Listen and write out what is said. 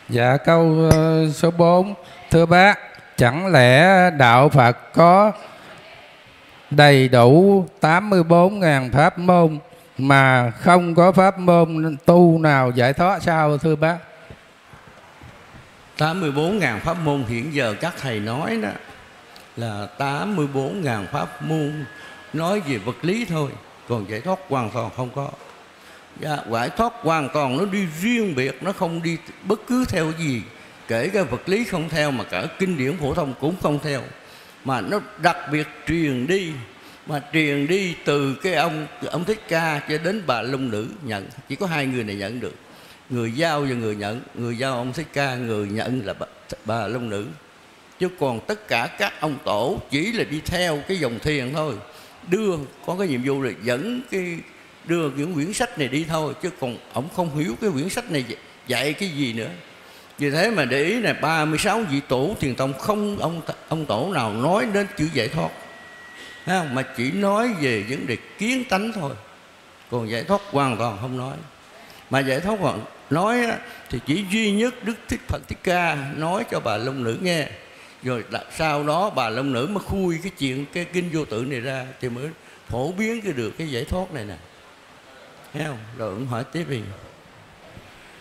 Dạ câu số 4. Thưa bác, chẳng lẽ đạo Phật có đầy đủ 84.000 pháp môn mà không có pháp môn tu nào giải thoát sao thưa bác? 84.000 pháp môn hiện giờ các thầy nói đó là 84.000 pháp môn nói về vật lý thôi, còn giải thoát hoàn toàn không có. Giải thoát hoàn toàn nó đi riêng biệt, nó không đi bất cứ theo gì, kể cả vật lý không theo, mà cả kinh điển phổ thông cũng không theo, mà nó đặc biệt truyền đi, mà truyền đi từ cái ông Thích Ca cho đến Bà Long Nữ nhận. Chỉ có hai người này nhận được, người giao và người nhận. Người giao ông Thích Ca, người nhận là Bà Long Nữ. Chứ còn tất cả các ông tổ chỉ là đi theo cái dòng thiền thôi, đưa có cái nhiệm vụ là dẫn cái đưa những quyển sách này đi thôi, chứ còn ông không hiểu cái quyển sách này dạy cái gì nữa. Vì thế mà để ý này, 36 vị tổ thiền tông không ông tổ nào nói đến chữ giải thoát, mà chỉ nói về vấn đề kiến tánh thôi, còn giải thoát hoàn toàn không nói. Mà giải thoát hoàn nói thì chỉ duy nhất Đức Phật Thích Ca nói cho Bà Long Nữ nghe, rồi sau đó Bà Long Nữ mới khui cái chuyện cái kinh vô tự này ra, thì mới phổ biến được cái giải thoát này nè, thấy không? Rồi cũng hỏi tiếp đi.